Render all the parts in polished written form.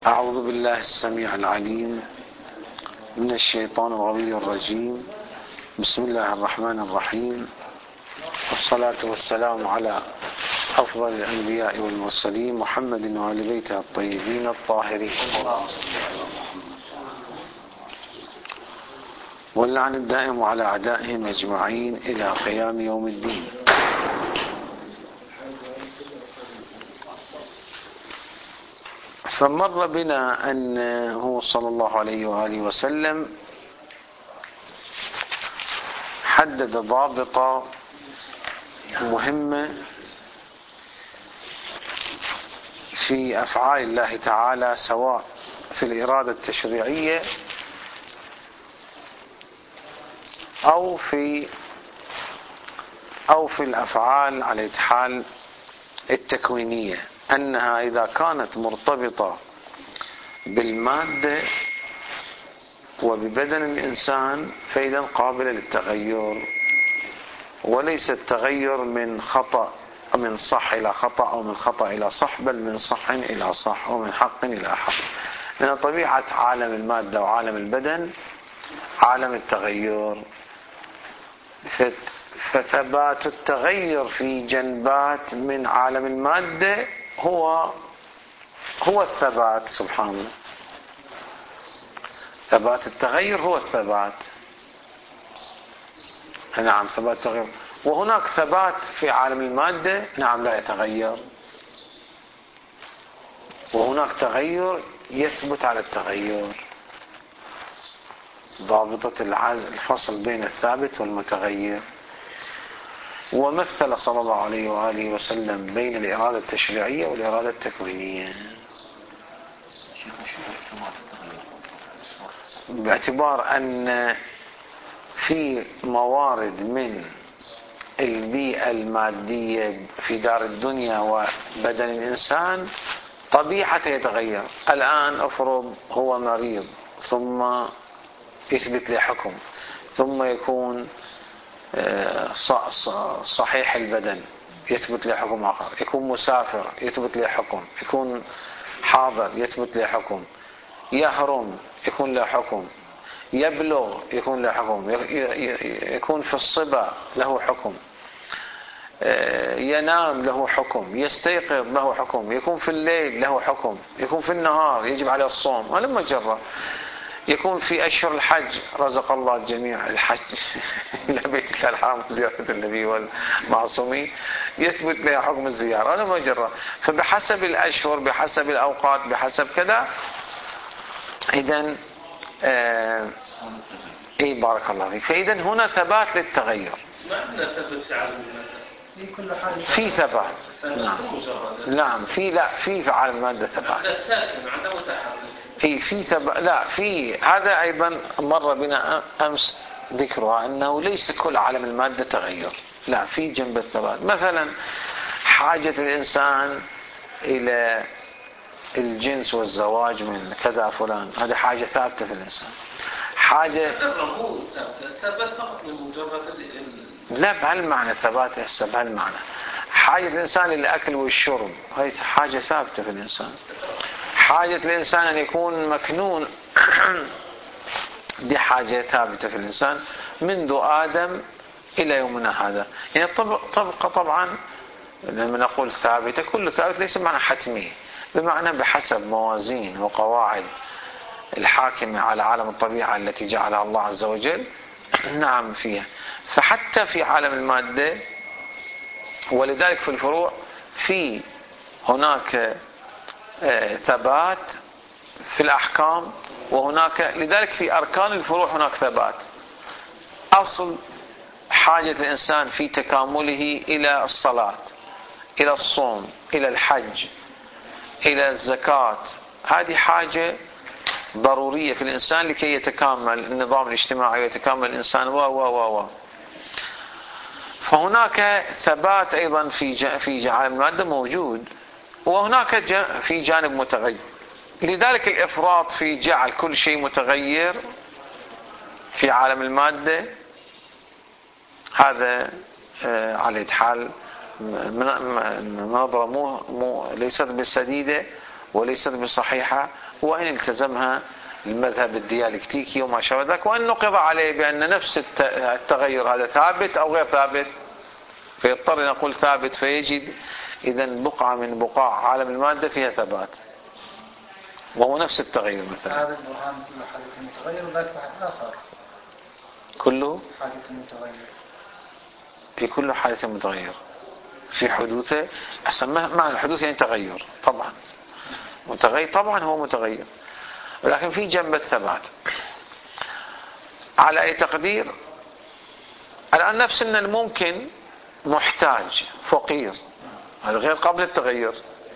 أعوذ بالله السميع العليم من الشيطان الغوي الرجيم. بسم الله الرحمن الرحيم، والصلاة والسلام على أفضل الأنبياء والمرسلين محمد وآل بيته الطيبين الطاهرين، واللعن الدائم على أعدائهم أجمعين إلى قيام يوم الدين. فمر بنا أنه صلى الله عليه وآله وسلم حدد ضابط مهمة في أفعال الله تعالى، سواء في الإرادة التشريعية أو في الأفعال على الحال التكوينية، أنها إذا كانت مرتبطة بالمادة وببدن الإنسان فإذا قابلة للتغير، وليس التغير من خطأ من صح إلى خطأ أو من خطأ إلى صح، بل من صح إلى صح ومن حق إلى حق، لأن طبيعة عالم المادة وعالم البدن عالم التغير. فثبات التغير في جنبات من عالم المادة هو الثبات. سبحان الله، ثبات التغير هو الثبات. نعم، ثبات التغير. وهناك ثبات في عالم المادة، نعم، لا يتغير، وهناك تغير يثبت على التغير. ضابطة الفصل بين الثابت والمتغير. ومثل صلى الله عليه وآله وسلم بين الإرادة التشريعية والإرادة التكوينية، باعتبار أن في موارد من البيئة المادية في دار الدنيا وبدن الإنسان طبيعته يتغير. الآن أفرض هو مريض، ثم يثبت له حكم، ثم يكون صحيح البدن يثبت له حكم آخر، يكون مسافر يثبت له حكم، يكون حاضر يثبت له حكم، يهرم يكون له حكم، يبلغ يكون له حكم، يكون في الصبا له حكم، ينام له حكم، يستيقظ له حكم، يكون في الليل له حكم، يكون في النهار يجب عليه الصوم. ولما جرى يكون في أشهر الحج، رزق الله الجميع الحج إلى بيت الله الحرام زيارة النبي والمعصومين، يثبت له حكم الزيارة ولما جرى. فبحسب الأشهر، بحسب الأوقات، بحسب كذا. إذن بارك الله فيك. فإذن هنا ثبات للتغير. في ثبات. نعم، في عالم المادة ثبات. في ثبات. لا، في هذا أيضا مر بنا أمس ذكرها، أنه ليس كل عالم المادة تغير، لا، في جنب الثبات. مثلا حاجة الإنسان إلى الجنس والزواج من كذا فلان، هذه حاجة ثابتة في الإنسان. حاجة ثبت فقط من مجرد لا، بهالمعنى ثبات يحسب بهالمعنى. حاجة الإنسان للأكل والشرب هذه حاجة ثابتة في الإنسان. حاجة الإنسان أن يكون مكنون دي حاجة ثابتة في الإنسان منذ آدم إلى يومنا هذا. يعني طبقة طبعا لما نقول ثابتة، كل ثابت ليس معنى حتمي، بمعنى بحسب موازين وقواعد الحاكمة على عالم الطبيعة التي جعلها الله عز وجل. نعم فيها. فحتى في عالم المادة، ولذلك في الفروع في هناك ثبات في الأحكام، وهناك لذلك في أركان الفروع هناك ثبات. أصل حاجة الإنسان في تكامله إلى الصلاة، إلى الصوم، إلى الحج، إلى الزكاة، هذه حاجة ضرورية في الإنسان لكي يتكامل النظام الاجتماعي ويتكامل الإنسان فهناك ثبات أيضا في عالم المادة موجود، وهناك في جانب متغير. لذلك الإفراط في جعل كل شيء متغير في عالم المادة هذا على حال نظرة ليست بالسديدة، وليست بصحيحة، وإن التزمها المذهب الديالكتيكي وما شابه ذلك، وإن نقض عليه بأن نفس التغير هذا ثابت أو غير ثابت، فيضطر نقول ثابت، فيجد إذا بقعة من بقاع عالم المادة فيها ثبات، وهو نفس التغير. مثلا هذا البرهان كله حادث متغير، وذاك واحد آخر كله حادث متغير. في كله حادث متغير في حدوثه. أسمى معنى الحدوث يعني تغير، طبعا متغير، طبعا هو متغير، لكن في جنب الثبات. على أي تقدير الآن نفس أن الممكن محتاج فقير، هذا غير قبل التغير.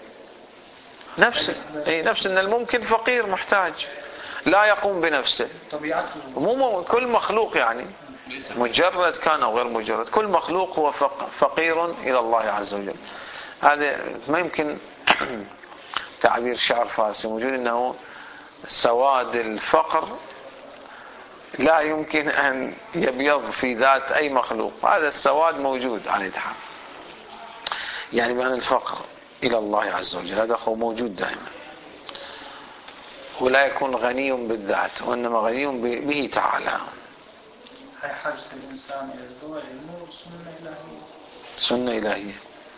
نفس أن الممكن فقير محتاج لا يقوم بنفسه، طبيعته مو كل مخلوق يعني مجرد كان أو غير مجرد، كل مخلوق هو فقير إلى الله عز وجل. هذا ما يمكن تعبير شعر فارسي موجود أنه سواد الفقر لا يمكن أن يبيض في ذات أي مخلوق، هذا السواد موجود على الاتحاد، يعني بأن الفقر إلى الله عز وجل هذا هو موجود دائما، ولا يكون غني بالذات، وإنما غني به تعالى. هي حاجة الإنسان إلى الزواج مو سنة إلهية. سنة إلهية،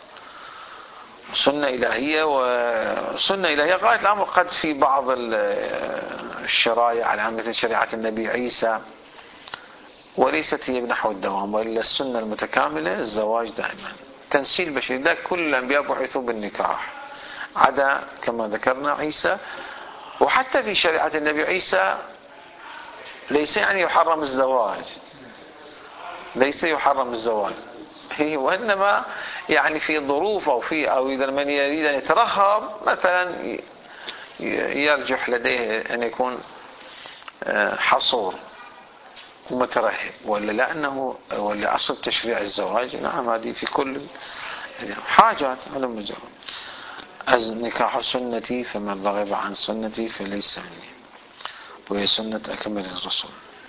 سنة إلهية، وسنة إلهية غاية الأمر قد في بعض الشرائع على مثل شريعة النبي عيسى، وليست هي بنحو الدوام، وإلا السنة المتكاملة الزواج دائما تنسيل بشري. ذاك كل الأنبياء بعثوا بالنكاح عدا كما ذكرنا عيسى. وحتى في شريعة النبي عيسى ليس يعني يحرم الزواج، ليس يحرم الزواج، وإنما يعني في ظروف أو إذا من يريد أن يترهب مثلا يرجح لديه أن يكون حصور ومترهب، ولا لأنه ولا أصل تشريع الزواج. نعم هذه في كل حاجات على مجرد النكاح سنتي، فمن رغب عن سنتي فليس مني، وهي سنة أكمل الرسول.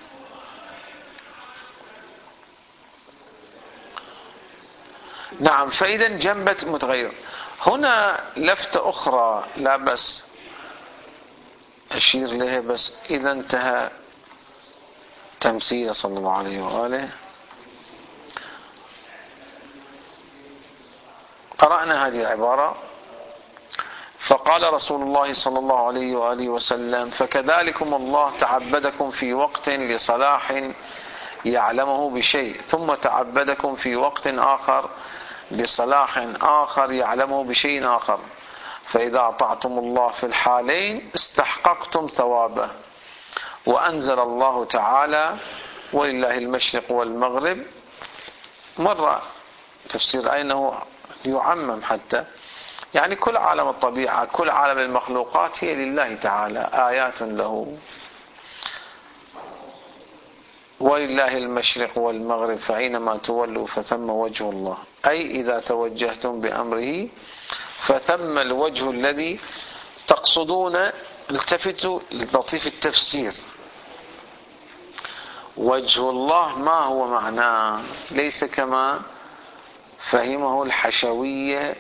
نعم، فإذا جنبة متغير. هنا لفتة أخرى لا بس أشير لها، بس إذا انتهى تمثيل صلى الله عليه وآله قرأنا هذه العبارة: فقال رسول الله صلى الله عليه وآله وسلم: فكذلكم الله تعبدكم في وقت لصلاح يعلمه بشيء، ثم تعبدكم في وقت آخر بصلاح آخر يعلمه بشيء آخر، فإذا أطعتم الله في الحالين استحققتم ثوابه. وأنزل الله تعالى: ولله المشرق والمغرب. مرة تفسير أنه يعمم، حتى يعني كل عالم الطبيعة، كل عالم المخلوقات هي لله تعالى، آيات له. ولله المشرق والمغرب فأينما تولوا فثم وجه الله، أي إذا توجهتم بأمره فثم الوجه الذي تقصدون. التفتوا لطيف التفسير، وجه الله ما هو معناه؟ ليس كما فهمه الحشوية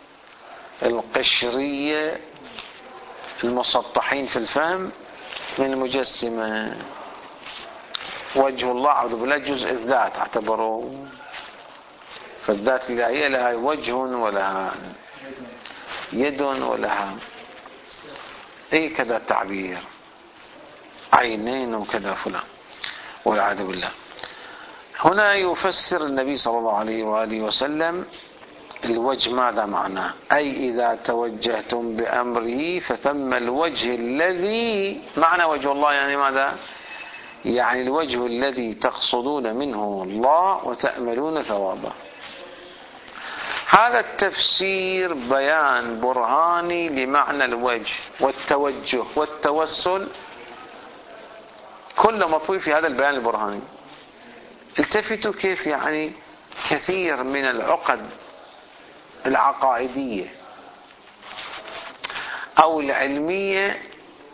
القشرية المسطحين في الفهم من المجسمة. وجه الله أعوذ بالله جزء الذات اعتبروه، فالذات الإلهية لها وجه ولها يد ولها كذا تعبير، عينين وكذا فلان، والعياذ بالله. هنا يفسر النبي صلى الله عليه وآله وسلم الوجه ماذا معناه، أي إذا توجهتم بأمره فثم الوجه الذي، معنى وجه الله يعني ماذا؟ يعني الوجه الذي تقصدون منه الله وتأملون ثوابه. هذا التفسير بيان برهاني لمعنى الوجه والتوجه والتوسل، كل مطوي في هذا البيان البرهاني. التفتوا كيف يعني كثير من العقد العقائدية أو العلمية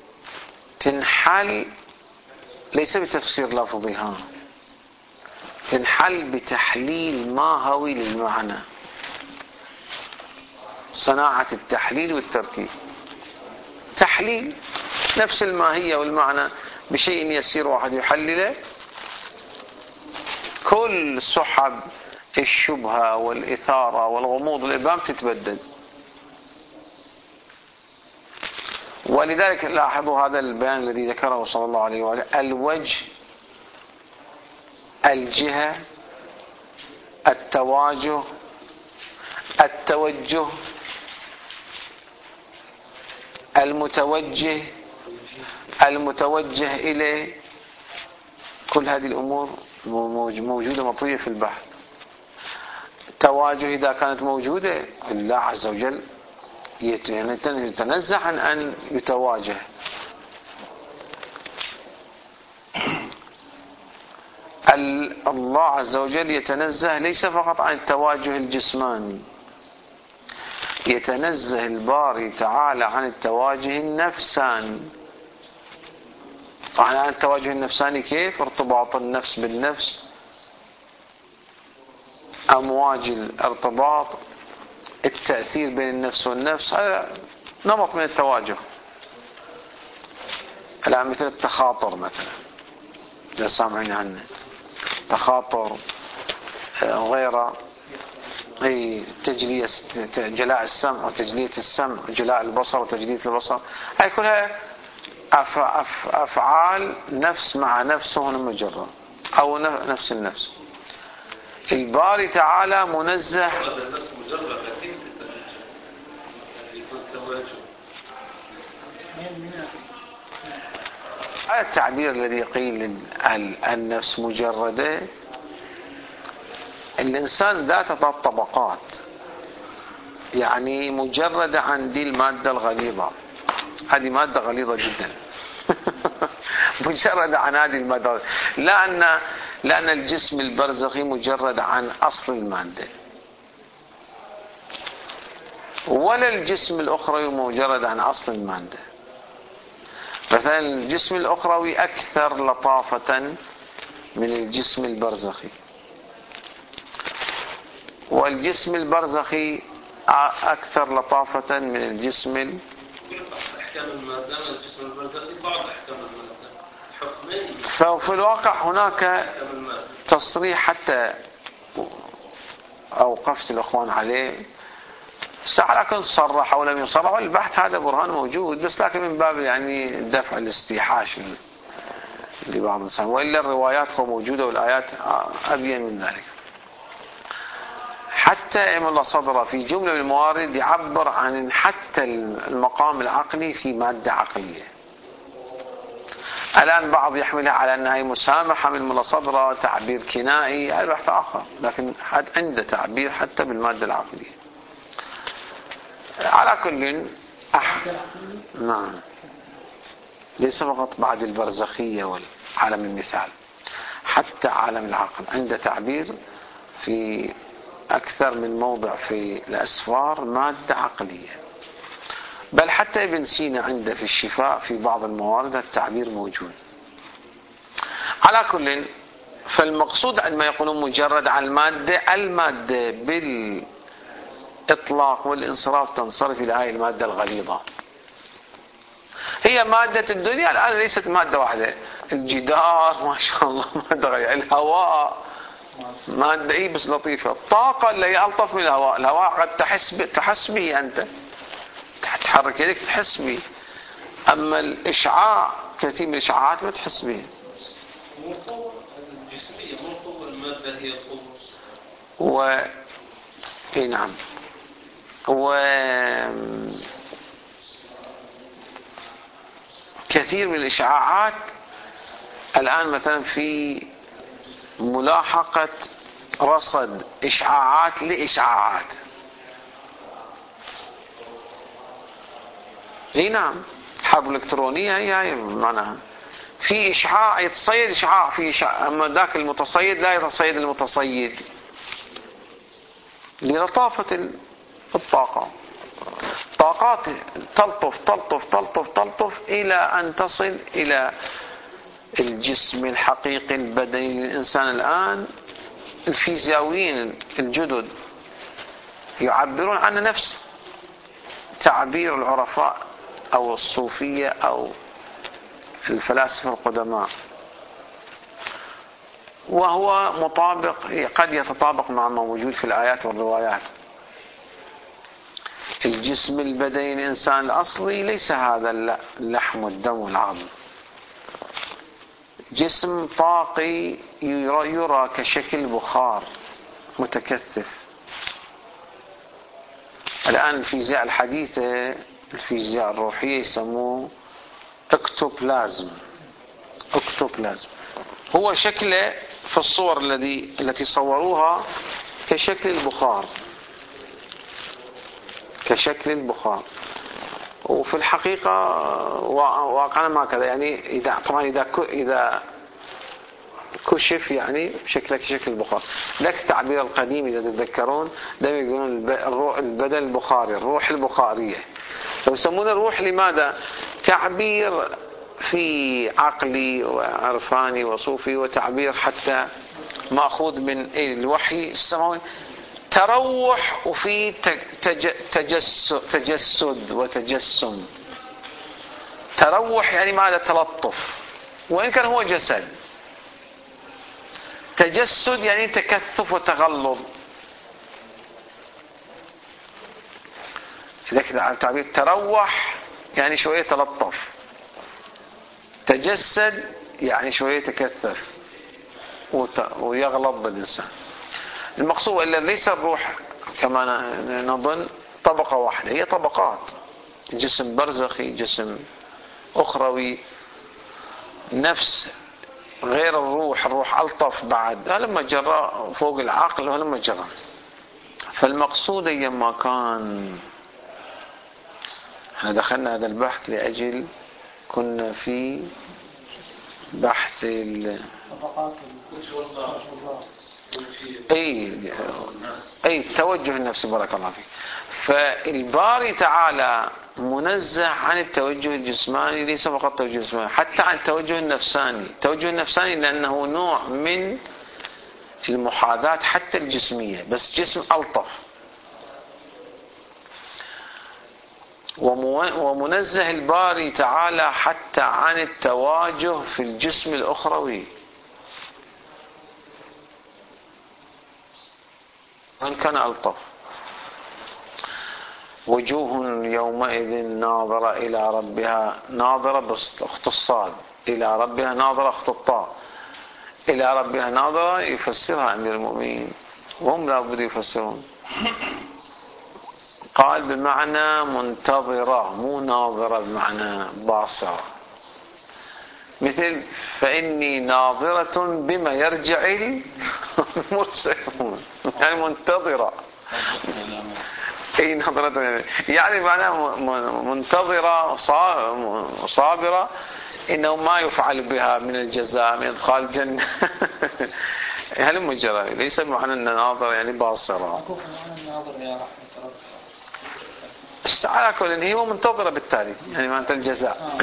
تنحل ليس بتفسير لفظها، تنحل بتحليل ماهوي للمعنى، صناعة التحليل والتركيب. تحليل نفس الماهية والمعنى بشيء يسير واحد يحلله، كل سحب الشبهة والإثارة والغموض والإبهام تتبدد. ولذلك لاحظوا هذا البيان الذي ذكره صلى الله عليه وآله: الوجه، الجهة، التواجه، التوجه، المتوجه، المتوجه إليه، كل هذه الأمور موجودة مطوية في البحث. التواجه إذا كانت موجودة، الله عز وجل يتنزه عن أن يتواجه. الله عز وجل يتنزه ليس فقط عن التواجه الجسماني، يتنزه الباري تعالى عن التواجه النفساني. طبعا عن التواجه النفساني كيف؟ ارتباط النفس بالنفس، أمواج الارتباط، التأثير بين النفس والنفس، هذا نمط من التواجه. الآن مثل التخاطر مثلا، إذا سامعين عنه، تخاطر غيره، أي تجلية جلاء السمع وتجلية السمع وجلاء البصر وتجلية البصر، هاي كلها أفعال نفس مع نفس هنا مجرد، أو نفس النفس. الباري تعالى منزه. هذا التعبير الذي قيل النفس مجردة، الإنسان ذات طبقات، يعني مجردة عن دي المادة الغليظة، هذه مادة غليظة جدا مجردة عن هذه المادة، لأن الجسم البرزخي مجرد عن أصل المادة، ولا الجسم الأخروي مجرد عن أصل المادة. مثلا الجسم الأخروي أكثر لطافة من الجسم البرزخي، والجسم البرزخي أكثر لطافة من الجسم أحكام المادة من الجسم البرزخي، بعض أحكام المادة حكمين. ففي الواقع هناك تصريح حتى أوقفت الأخوان عليه، لكن صرح أو لم يصرح، والبحث هذا برهان موجود، بس لكن من باب يعني دفع الاستيحاش لبعض الإنسان، وإلا الروايات موجودة والآيات أبين من ذلك. حتى إمام الله صدر في جملة من الموارد يعبر عن حتى المقام العقلي في مادة عقلية. الآن بعض يحملها على أنها مسامحة من الله صدر، تعبير كنائي، هذا بحث آخر، لكن عنده تعبير حتى بالمادة العقلية. على كل نعم، ليس فقط بعد البرزخية والعالم المثال، حتى عالم العقل عنده تعبير في أكثر من موضع في الأسفار مادة عقلية، بل حتى ابن سينا عنده في الشفاء في بعض الموارد التعبير موجود. على كل، فالمقصود عندما يقولون مجرد عن المادة بالإطلاق والانصراف تنصرف إلى هذه المادة الغليظة. هي مادة الدنيا الآن ليست مادة واحدة، الجدار ما شاء الله مادة غير، الهواء مادة إيه بس لطيفة، الطاقة اللي هي ألطف من الهواء، الهواء قد تحس به أنت، تحرك يدك تحس به، أما الإشعاع كثير من الإشعاعات ما تحس به. القوة الجسمية مو القوة، المادة هي القوة. إيه نعم. كثير من الإشعاعات الآن مثلا في ملاحقة رصد إشعاعات لإشعاعات. اي نعم، الحرب الإلكترونية هي معناها في إشعاع يتصيد إشعاع، في إشعاع، أما ذاك المتصيد لا يتصيد المتصيد للطافة الطاقة. طاقات تلطف تلطف تلطف تلطف إلى أن تصل إلى الجسم الحقيقي البدني للإنسان. الآن الفيزيائيين الجدد يعبرون عن نفس تعبير العرفاء أو الصوفية أو الفلاسفة القدماء، وهو مطابق قد يتطابق مع ما موجود في الآيات والروايات. الجسم البدني الإنسان الأصلي ليس هذا اللحم والدم والعظم، جسم طاقي يرى كشكل بخار متكثف. الآن الفيزياء الحديثة، الفيزياء الروحية، يسموه اكتوبلازم. هو شكله في الصور التي صوروها كشكل البخار، وفي الحقيقة واقعنا ما كذا. يعني إذا كشف يعني شكله كشكل البخار. لك التعبير القديم إذا تتذكرون دائما يقولون البدن البخاري، الروح البخارية. لو يسمونه الروح لماذا؟ تعبير في عقلي وعرفاني وصوفي، وتعبير حتى مأخوذ من الوحي السماوي. تروح وفي تجسد وتجسم. تروح يعني ماذا؟ تلطف، وإن كان هو جسد. تجسد يعني تكثف وتغلظ. إذا كده التعبير تروح يعني شوية تلطف، تجسد يعني شوية تكثف ويغلظ بالإنسان. المقصود إلا ليس الروح كما نظن طبقة واحدة، هي طبقات. جسم برزخي، جسم أخروي، نفس غير الروح ألطف بعد، لما جرى فوق العقل ولما جرى. فالمقصود أيما كان، احنا دخلنا هذا البحث لأجل كنا في بحث التوجه النفسي. بارك الله فيك. فالباري تعالى منزه عن التوجه الجسماني، ليس فقط التوجه الجسماني، حتى عن التوجه النفساني. التوجه النفساني لأنه نوع من المحاذاة حتى الجسمية، بس جسم ألطف. ومنزه الباري تعالى حتى عن التواجه في الجسم الأخروي، وإن كان ألطف. وجوه يومئذ ناظرة إلى ربها ناظرة بأخت الصاد، إلى ربها ناظرة أخت الطاء. إلى ربها ناظرة يفسرها أمير المؤمنين، وهم لا بد يفسرون. قال بمعنى منتظرة، مو ناظرة بمعنى باصرة. مثل فإني ناظرة بما يرجع المرسلون، يعني منتظرة. اي نظرة يعني معناه منتظرة صابرة انه ما يفعل بها من الجزاء من ادخال الجنة. هل مجرد ليس بمعنى ان ناظر يعني باصرة. على كل ان هي منتظرة بالتالي يعني معنى الجزاء.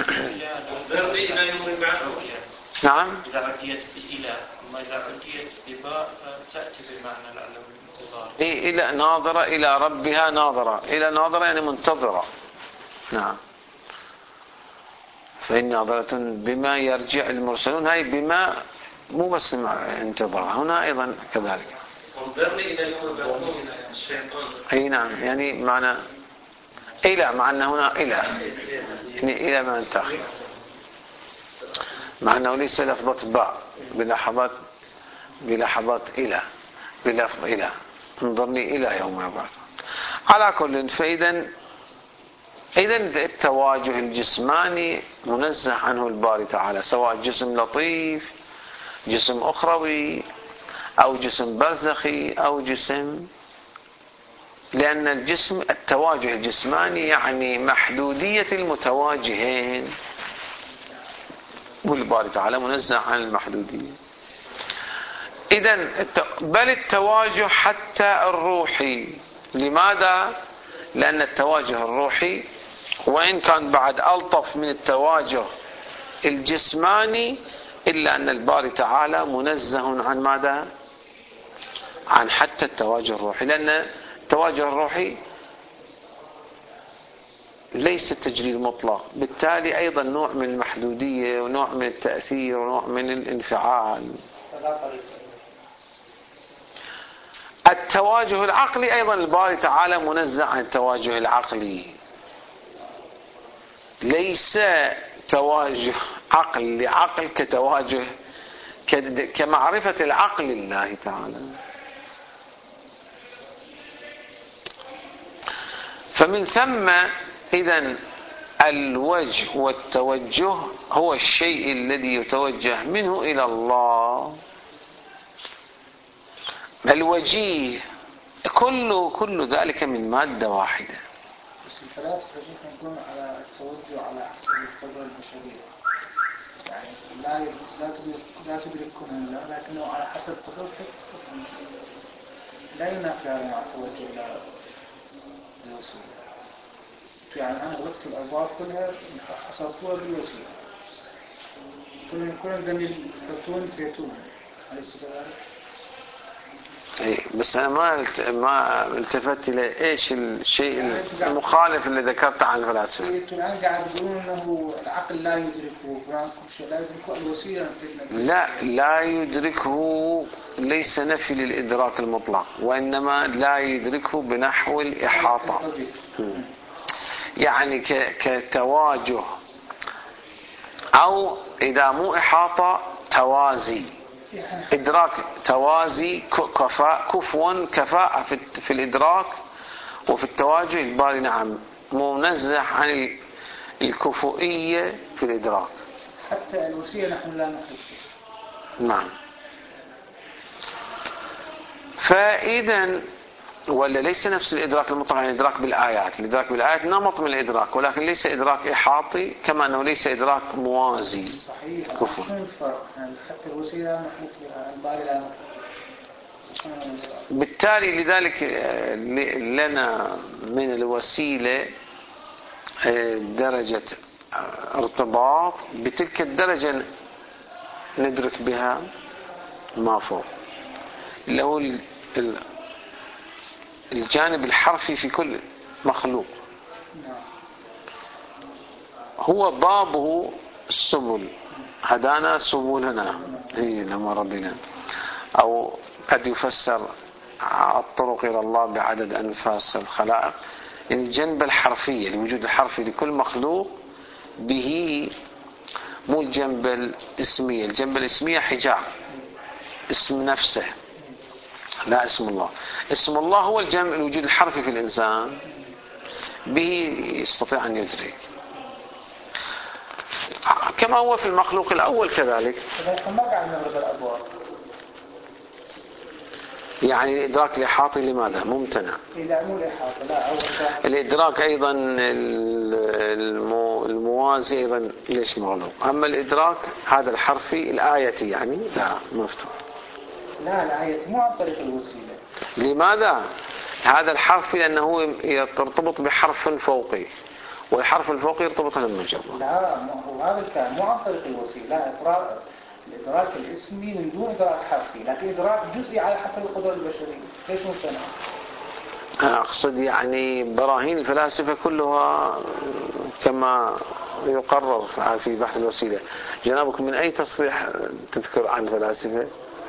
نعم. إذا عديت بإله وما إذا عديت بباء فتأتي بمعنى الانتظار. إلى ناظرة إلى ربها ناظرة، إلى ناظرة يعني منتظرة. نعم. فإن ناظرة بما يرجع المرسلون، هاي بما مو بس انتظار، هنا أيضا كذلك. أي نعم، يعني معنى إلى، مع أن هنا إلى يعني إلى ما انتهى، مع أنه ليس لفظة باء بلحظات إلى، بلفظ إلى، انظرني إلى يوم يبعث. على كل، فإذا التواجه الجسماني منزه عنه الباري تعالى، سواء جسم لطيف، جسم أخروي، أو جسم برزخي، أو جسم، لأن الجسم التواجه الجسماني يعني محدودية المتواجهين، والباري تعالى منزه عن المحدودية. إذن بل التواجه حتى الروحي. لماذا؟ لأن التواجه الروحي وإن كان بعد ألطف من التواجه الجسماني، إلا أن الباري تعالى منزه عن ماذا؟ عن حتى التواجه الروحي، لأن التواجه الروحي ليس تجريد مطلق، بالتالي أيضا نوع من المحدودية ونوع من التأثير ونوع من الانفعال. التواجه العقلي أيضا الباري تعالى منزه عن التواجه العقلي، ليس تواجه عقل لعقل كتواجه كمعرفة العقل لله تعالى. فمن ثم إذن الوجه والتوجه هو الشيء الذي يتوجه منه إلى الله. الوجيه كل ذلك من مادة واحدة. بس الفلاسفة يكون على التوجه على حسب القدرة البشرية، يعني لا تدركون الله، لكنه على حسب قدرتك لا ينافي مع التوجه إلى الوسيلة. يعني أنا غلقت الأبواب كلها حصرتها بالوسيلة، كل الجميل فتون أليس كذلك؟ بس أنا ما التفت إلى إيش الشيء المخالف اللي ذكرته عن الفلاسفة. الآن قاعد يقولون إنه العقل لا يدركه، كل شيء لا يدركه، الوسيلة لا يدركه ليس نفي للإدراك المطلق، وإنما لا يدركه بنحو الإحاطة. يعني كتواجه، أو إذا مو إحاطة توازي، إدراك توازي، كفوا كفاءة في الإدراك وفي التواجه. الباري نعم منزه عن الكفؤية في الإدراك. حتى الوسيلة نحن لا نحب. نعم. فإذا ولا ليس نفس الإدراك المطلق عن الإدراك بالآيات. الإدراك بالآيات نمط من الإدراك، ولكن ليس إدراك إحاطي، كما أنه ليس إدراك موازي. صحيح. كفو. حتى الوسيلة نحن الباري لا نحب. بالتالي لذلك لنا من الوسيلة درجة ارتباط بتلك الدرجة ندرك بها ما فوق، اللي هو الجانب الحرفي في كل مخلوق. هو بابه السبل، هدانا سبلنا لما ربنا، أو قد يفسر الطرق إلى الله بعدد أنفاس الخلائق. يعني الجنب الحرفية، الوجود الحرفي لكل مخلوق به، مو الجنب الاسمية. الجنب الاسمية حجاب، اسم نفسه لا اسم الله. اسم الله هو الوجود الحرفي في الإنسان، به يستطيع أن يدرك، كما هو في المخلوق الأول كذلك. ما قاعد نبرز الأبواب. يعني الإدراك الإحاطي لماذا؟ ممتنع. الإدراك أيضا الموازي أيضا ليش مغلوق. أما الإدراك هذا الحرفي الآية يعني لا مفتوح. لا الآية مو عن طريق الوسيلة. لماذا؟ هذا الحرفي لأنه يرتبط بحرف فوقي، والحرف الفوقي يرتبط بالمجرد. لا هذا الكلام مو عن طريق الوسيلة. الإدراك الاسمي من دون إدراك حرفي، لكن إدراك جزئي على حسب القدرة البشرية. ليش ممتنع؟ أقصد يعني براهين الفلاسفة كلها كما يقرر في بحث الوسيلة. جنابكم من أي تصريح تذكر عن الفلاسفة؟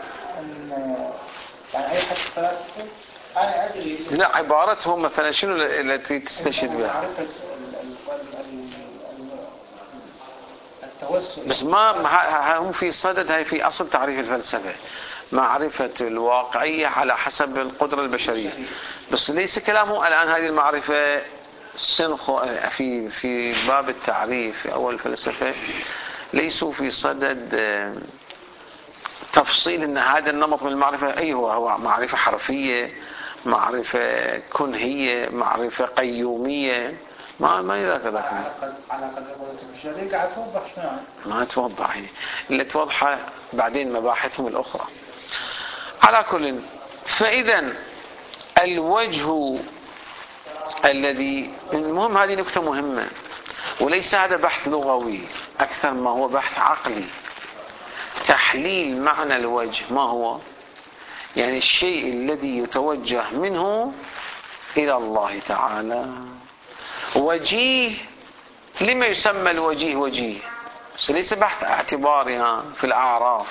يعني أي حد الفلاسفة؟ أنا أدري. لا عبارتهم مثلا شنو التي تستشهد بها؟ بس ما هم في صدد، هاي في أصل تعريف الفلسفة، معرفة الواقعية على حسب القدرة البشرية. بس ليس كلامه الآن هذه المعرفة في باب التعريف في أول الفلسفة ليسوا في صدد تفصيل أن هذا النمط من المعرفة أي هو معرفة حرفية، معرفة كنهية، معرفة قيومية. ما يذاك ذاك على قدر قدرة البشرية قاعد توضح شنو ما توضح هي اللي توضحها بعدين مباحثهم الأخرى. على كل، فإذا الوجه الذي المهم، هذه نكتة مهمة، وليس هذا بحث لغوي أكثر ما هو بحث عقلي. تحليل معنى الوجه ما هو؟ يعني الشيء الذي يتوجه منه إلى الله تعالى، وجيه. لما يسمى الوجيه وجيه؟ ليس بحث اعتباري في الأعراف.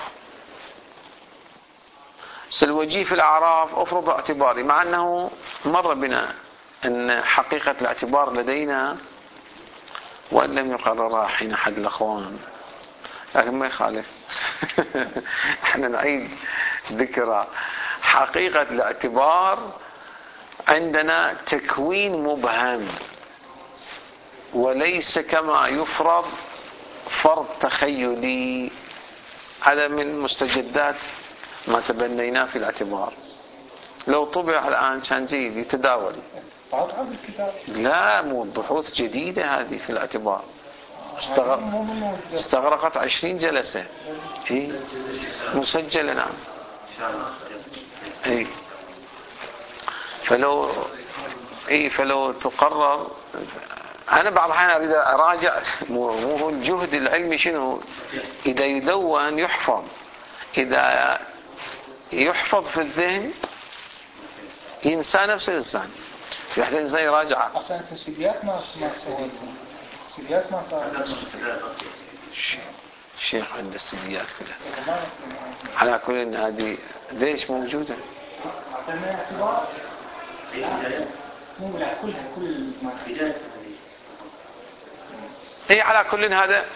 الوجيه في الأعراف أفرض اعتباري، مع أنه مر بنا أن حقيقة الاعتبار لدينا وأن لم يقررها حين أحد الأخوان، لكن ما يخالف. احنا نعيد ذكرى حقيقة الاعتبار. عندنا تكوين مبهم، وليس كما يفرض فرض تخيلي. هذا من مستجدات ما تبنيناه في الاعتبار. لو طبع الآن كان جيد يتداول. لا، مو بحوث جديدة هذه في الاعتبار، استغرقت 20 جلسة. مسجلة نعم. فلو تقرر. أنا بعض الأحيان أريد أراجع، مو هو الجهد العلمي شنو؟ إذا يدون يحفظ، إذا يحفظ في الذهن ينسى نفس الإنسان. في واحد إنسان يراجع. أصلاً السيديات ما سويتها، السيديات ما صارت. الشيخ عند السيديات كلها. على كل هذه ليش موجودة؟ مو لا كلها كل ما بداية. على كل هذا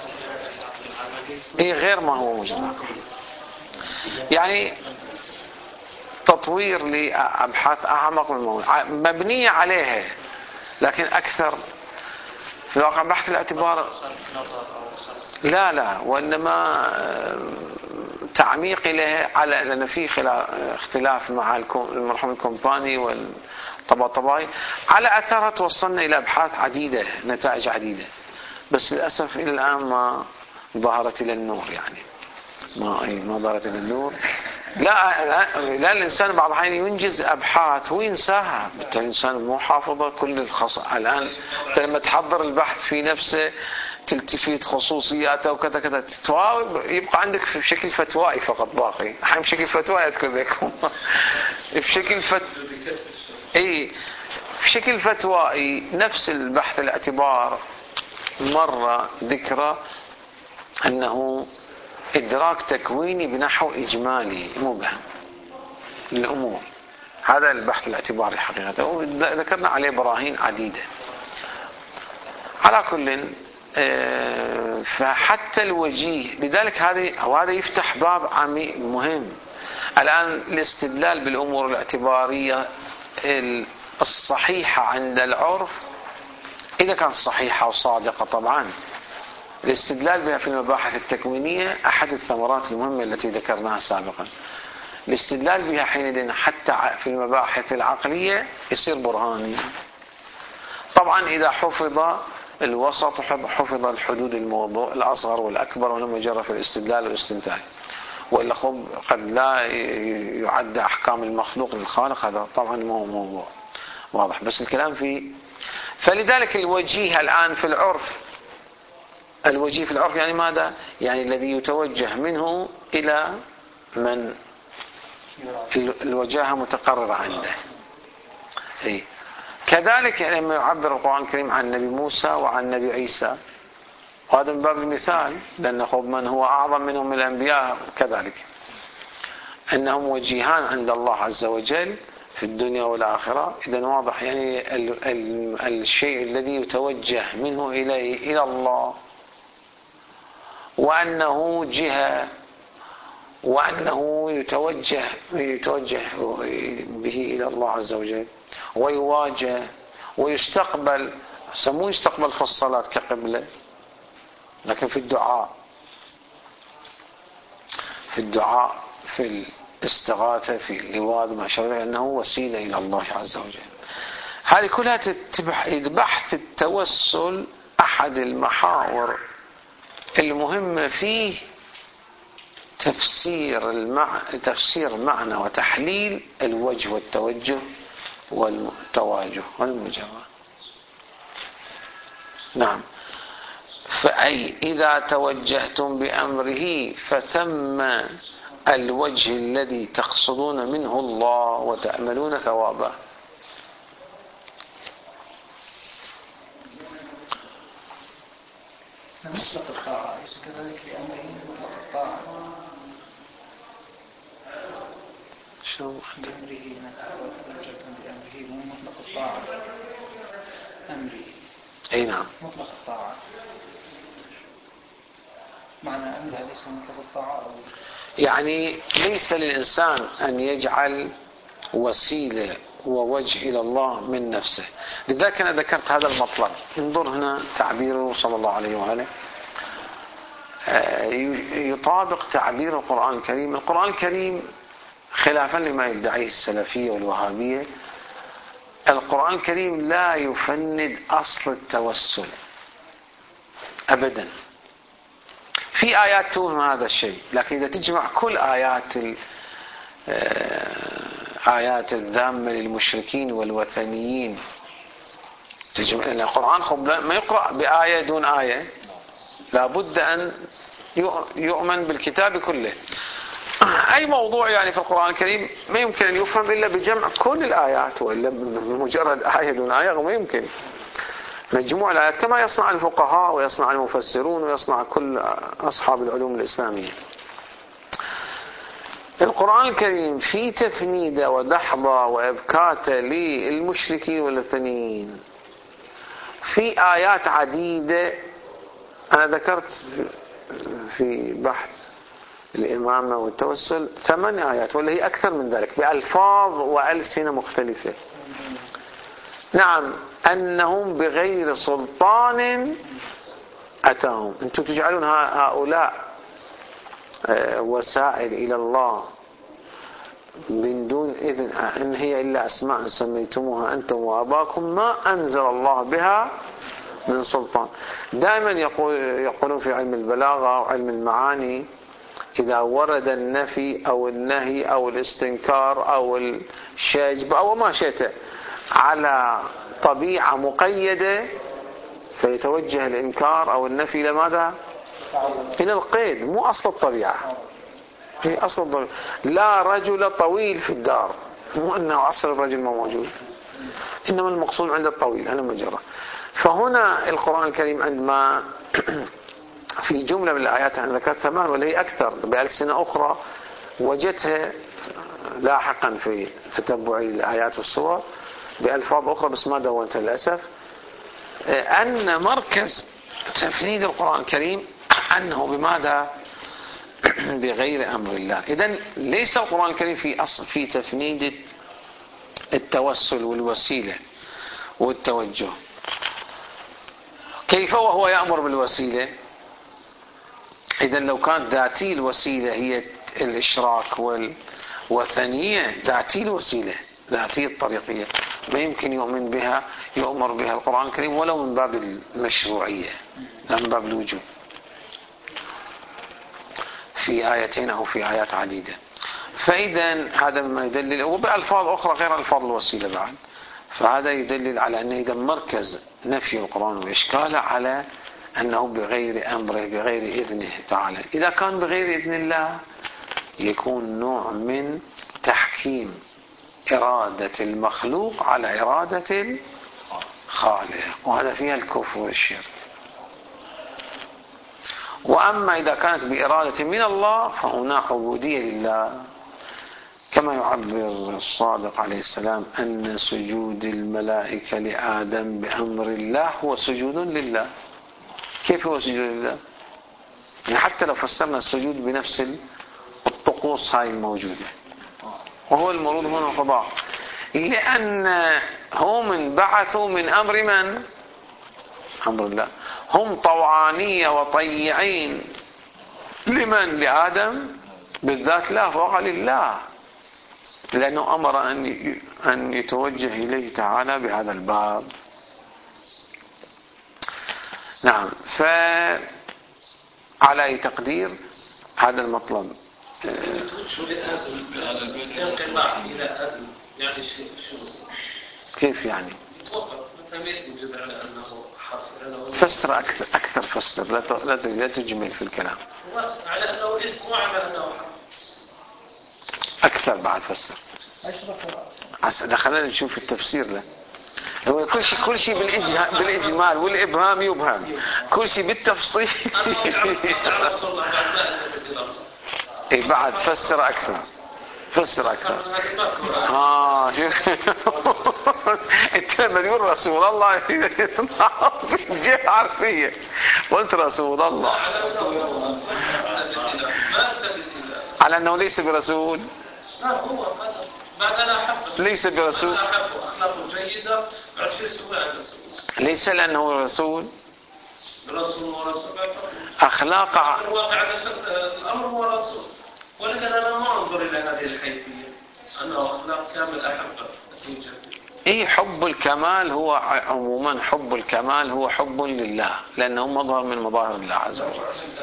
غير ما هو موجود. يعني تطوير لأبحاث أعمق من الموضوع مبنية عليها، لكن أكثر في الواقع بحث الاعتبار لا، وإنما تعميق لها، على لأن في اختلاف مع المرحوم الكومباني والطباطبائي على أثرها توصلنا إلى أبحاث عديدة، نتائج عديدة، بس للأسف إلى الآن ما ظهرت إلى النور. يعني ما ظهرت إلى النور. لا الإنسان بعض الأحيان ينجز أبحاث وينساها. الإنسان مو حافظة كل الآن لما تحضر البحث في نفسه تلتفت خصوصياته وكذا كذا، يبقى عندك في شكل فتوائي فقط باقي. أحيانا بشكل فتوائي أذكر لكم بشكل فتوائي نفس البحث الاعتبار. مرة ذكرى أنه إدراك تكويني بنحو إجمالي مبهم للأمور. هذا البحث الاعتباري حقيقة، وذكرنا عليه براهين عديدة. على كل فحتى الوجيه، لذلك هذا يفتح باب عميق مهم. الآن الاستدلال بالأمور الاعتبارية الصحيحة عند العرف، إذا كانت صحيحة وصادقة طبعا، الاستدلال بها في المباحث التكوينية أحد الثمرات المهمة التي ذكرناها سابقا. الاستدلال بها حينئذ حتى في المباحث العقلية يصير برهاني. طبعا إذا حفظ الوسط حفظ الحدود الموضوع الأصغر والأكبر، ولما جرى في الاستدلال والاستنتاج، وإلا قد لا يعد أحكام المخلوق للخالق. هذا طبعا مو موضوع واضح، بس الكلام فيه. فلذلك الوجيه الآن في العرف، الوجيه في العرف يعني ماذا؟ يعني الذي يتوجه منه إلى من الوجاهة متقررة عنده. كذلك يعني لما يعبر القرآن الكريم عن النبي موسى وعن النبي عيسى، وهذا من باب المثال، لأن من هو أعظم منهم من الأنبياء كذلك، أنهم وجيهان عند الله عز وجل في الدنيا والآخرة. إذن واضح يعني الشيء الذي يتوجه منه إلى الله، وأنه جهة، وأنه يتوجه به إلى الله عز وجل، ويواجه ويستقبل. سموه يستقبل في الصلاة كقبلة، لكن في الدعاء في الاستغاثة في اللواذ ما شابه، أنه وسيلة إلى الله عز وجل. هذه كلها بحث التوسل أحد المحاور المهمة فيه تفسير معنى وتحليل الوجه والتوجه والتواجه والمجاورة. نعم. فأي إذا توجهتم بأمره فثم الوجه الذي تقصدون منه الله وتأملون ثوابه. مطلق الطاعة ليس كذلك بأمره مطلق الطاعة شو بأمره بأمره مو مطلق الطاعة أمره أي نعم مطلق الطاعة معنى أمره ليس مطلق الطاعة أو يعني ليس للإنسان أن يجعل وسيلة ووجه إلى الله من نفسه. لذلك أنا ذكرت هذا المطلب. انظر هنا تعبيره صلى الله عليه وآله يطابق تعبير القرآن الكريم. القرآن الكريم خلافا لما يدعيه السلفية والوهابية، القرآن الكريم لا يفند أصل التوسل أبدا. في آيات توهم هذا الشيء، لكن إذا تجمع كل آيات الذامة للمشركين والوثنيين تجمع، لأن القرآن ما يقرأ بآية دون آية، لابد أن يؤمن بالكتاب كله. أي موضوع يعني في القرآن الكريم ما يمكن أن يفهم إلا بجمع كل الآيات، وإلا بمجرد آية دون آية ما يمكن. مجموع الآيات كما يصنع الفقهاء ويصنع المفسرون ويصنع كل أصحاب العلوم الإسلامية. القرآن الكريم في تفنيده ودحضه وإبكاته للمشركين والوثنيين في آيات عديدة. أنا ذكرت في بحث الإمامة والتوسل 8 آيات ولا هي أكثر من ذلك بألفاظ وألسنة مختلفة. نعم، أنهم بغير سلطان أتاهم. أنتم تجعلون هؤلاء وسائل إلى الله من دون إذن، إن هي إلا أسماء سميتموها أنتم وآباكم ما أنزل الله بها من سلطان. دائما يقولون في علم البلاغة وعلم المعاني إذا ورد النفي أو النهي أو الاستنكار أو الشجب أو ما شئت على طبيعة مقيدة فيتوجه الإنكار أو النفي إلى ماذا؟ إلى القيد، مو أصل الطبيعة. هي أصل الطبيعة لا رجل طويل في الدار، مو أنه أصل الرجل ما موجود، إنما المقصود عند الطويل هذا مجرد. فهنا القرآن الكريم عندما في جملة من الآيات أنا ذكرت 8 ولا هي أكثر بألسنة أخرى وجدتها لاحقا في تتبعي الآيات والسور بألفاظ أخرى بس ما دونتها للأسف، أن مركز تفنيد القرآن الكريم أنه بماذا؟ بغير أمر الله. إذن ليس القرآن الكريم في تفنيد التوسل والوسيلة والتوجه. كيف وهو يأمر بالوسيلة؟ إذن لو كانت ذاتي الوسيلة هي الإشراك والوثنية، ذاتي الوسيلة ذاتي الطريقية ما يمكن يؤمن بها يؤمر بها القرآن الكريم ولو من باب المشروعية لا من باب الوجوب في آيتين أو في آيات عديدة. فإذا هذا مما يدلل، وبألفاظ أخرى غير ألفاظ الوسيلة بعد، فهذا يدلل على أن إذا مركز نفي القرآن وإشكاله على أنه بغير أمره بغير إذنه تعالى. إذا كان بغير إذن الله يكون نوع من تحكيم إرادة المخلوق على إرادة الخالق، وهذا فيها الكفر والشرك. وأما إذا كانت بإرادة من الله فهنا عبودية لله، كما يعبر الصادق عليه السلام أن سجود الملائكة لآدم بأمر الله هو سجود لله. كيف هو سجود لله؟ يعني حتى لو فسرنا السجود بنفس الطقوس هاي الموجودة، وهو المورود هنا القضاء، لأن هم بعثوا من أمر من؟ أمر الله. هم طوعانية وطيعين لمن؟ لآدم بالذات لا فوق لله، لأنه أمر أن يتوجه إليه تعالى بهذا الباب. نعم، فعلى أي تقدير هذا المطلب. كيف يعني؟ فسر أكثر فسر، لا تجمل في الكلام. على أنه اسم وعلى أنه حرف أكثر بعد فسر. خلينا نشوف التفسير له. هو كل شيء بالإجمال والإبهام يبهم، كل شيء بالتفصيل. إيه بعد فسر أكثر. شوف انت لما تقول رسول الله جهة عرفية، قلت رسول الله على أنه ليس برسول، ليس برسول، ليس لأنه رسول، أخلاق الأمر هو رسول، ولكن أنا ما أنظر إلى هذه الحيثية أنه أخلاق كامل أحبه. حب الكمال هو عموما، حب الكمال هو حب لله، لأنه مظهر من مظاهر الله عز وجل.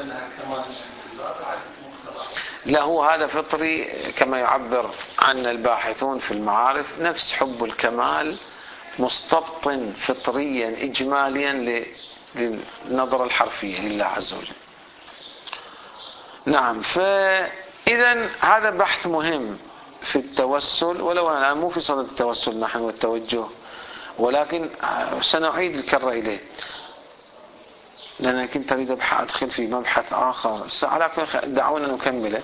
له هذا فطري كما يعبر عن الباحثون في المعارف، نفس حب الكمال مستبطن فطريا إجماليا للنظرة الحرفية لله عز وجل. نعم، فإذا هذا بحث مهم في التوسل، ولو أنا مو في صدد التوسل نحن والتوجه، ولكن سنعيد الكرة إليه، لأن كنت أريد أدخل في مبحث آخر. على كل دعونا نكمله.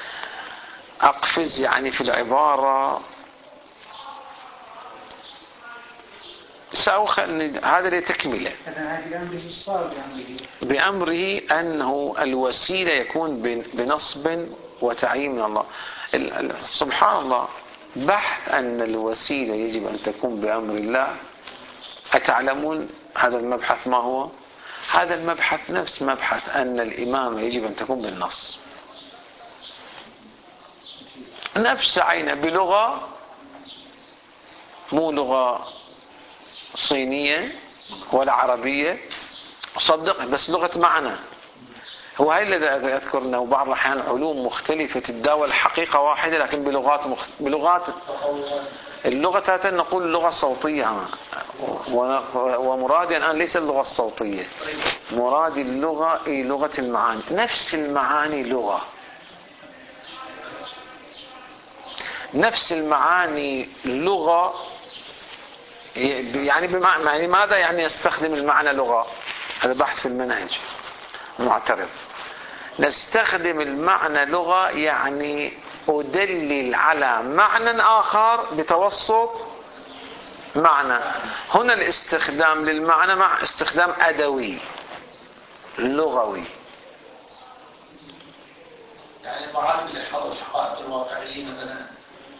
أقفز يعني في العبارة، هذا لتكمله. بأمره أنه الوسيلة يكون بنصب وتعيين من الله. سبحان الله، بحث أن الوسيلة يجب أن تكون بأمر الله. أتعلمون هذا المبحث ما هو؟ هذا المبحث نفس مبحث أن الإمامة يجب أن تكون بالنص، نفس عينه، بلغة مو لغة صينية ولا عربية، صدق، بس لغة معنى. هو هاي الذي أذكر أنه بعض الأحيان علوم مختلفة تتداول حقيقة واحدة لكن بلغات اللغة نقول اللغة الصوتية، ومرادي الآن ليس اللغة الصوتية، مرادي اللغة لغة المعاني، نفس المعاني لغة، نفس المعاني لغة. يعني ماذا يعني يستخدم المعنى لغة؟ هذا بحث في المنهج معترض. نستخدم المعنى لغة يعني أدلل على معنى آخر بتوسط معنى. هنا الاستخدام للمعنى مع استخدام أدوي لغوي، يعني معارف لإحاطة الحقائق الواقعية مثلا.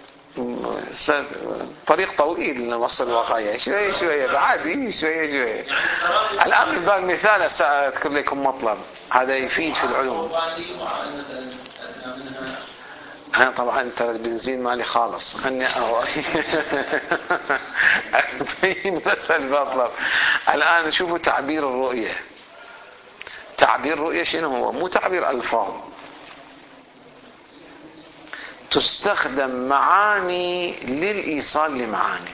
طريق طويل نوصل الواقعية، شوية بعد، شوية. الآن من باب المثال سأذكر لكم مطلب هذا يفيد في العلوم. أنا طبعا ترى البنزين مالي خالص، خلني أبين بس المطلب. الآن شوفوا تعبير الرؤية. تعبير الرؤية شنو هو؟ مو تعبير ألفاظ، تستخدم معاني للإيصال لمعاني.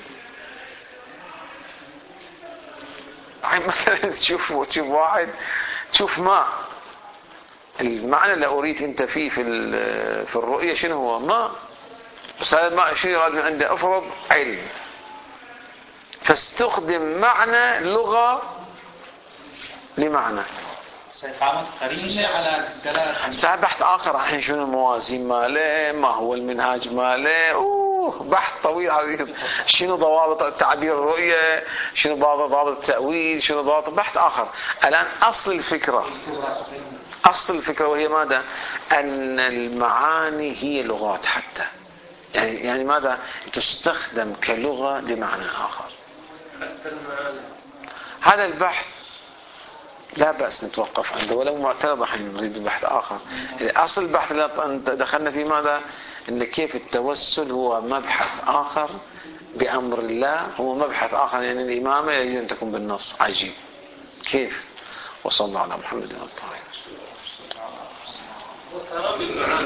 يعني مثلا تشوف واحد، تشوف ماء، المعنى اللي أريد أنت فيه في الرؤية شنو هو؟ ماء، بس هذا الماء شيء يراد من عنده، أفرض علم، فاستخدم معنى لغة لمعنى. سيقامت قرينة على الدلالة. بحث آخر الحين شنو الموازين ماله، ما هو المنهاج ماله، بحث طويل عريض. شنو ضوابط تعبير الرؤية، شنو ضوابط التأويل، شنو ضوابط، بحث آخر. الآن أصل الفكرة وهي ماذا؟ أن المعاني هي لغات حتى، يعني ماذا؟ تستخدم كلغة لمعنى آخر. هذا البحث لا بأس نتوقف عنده، ولو معترض حين نريد بحث آخر. أصل البحث اللي دخلنا في ماذا؟ إن كيف التوسل هو مبحث آخر بأمر الله، هو مبحث آخر، يعني الإمامة يجب أن تكون بالنص. عجيب كيف. وصلى الله على محمد وعلى آله.